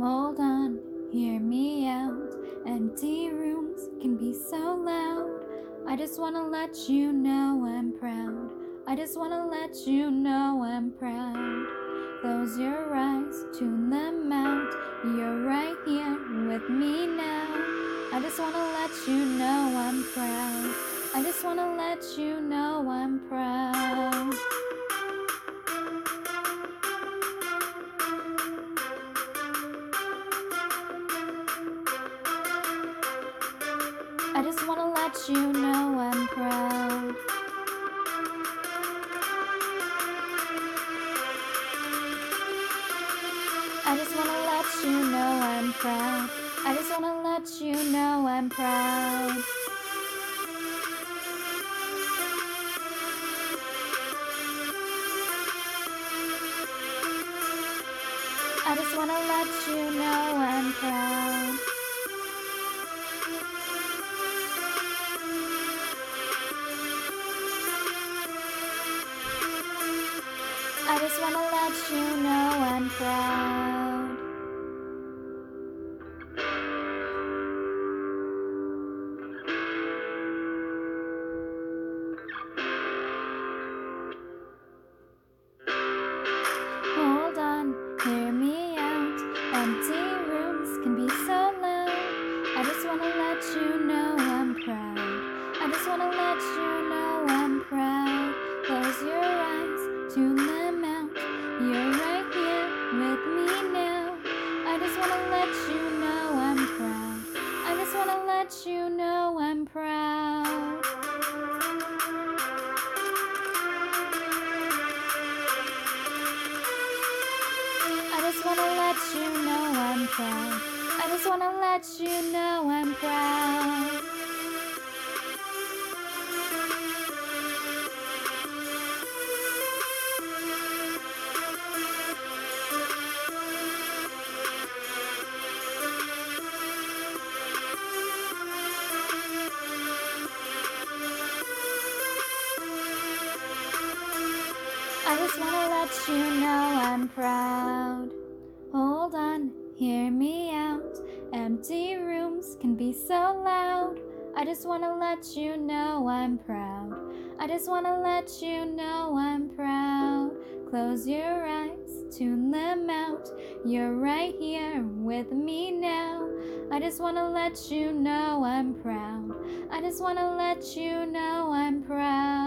Hold on, hear me out. Empty rooms can be so loud. I just wanna let you know I'm proud. I just wanna let you know I'm proud. Close your eyes, tune them out. You're right here with me now. I just wanna let you know I'm proud. I just wanna let you know I'm proud. I just wanna let you know I'm proud. I just wanna let you know I'm proud. I just wanna let you know I'm proud. I just wanna let you know I'm proud. I just wanna let you know I'm proud. Hold on, hear me out. Empty rooms can be so loud. I just wanna let you know I'm proud. I just wanna let you know I'm proud. Close your eyes, tune them out. You're right here with me now. I just wanna let you know I'm proud. I just wanna let you know I'm proud. I just wanna let you know I'm proud. I just wanna let you know I'm proud. I just wanna let you know I'm proud. Hold on, hear me out. Empty rooms can be so loud. I just wanna let you know I'm proud. I just wanna let you know I'm proud. Close your eyes, tune them out. You're right here with me now. I just wanna let you know I'm proud. I just wanna let you know I'm proud.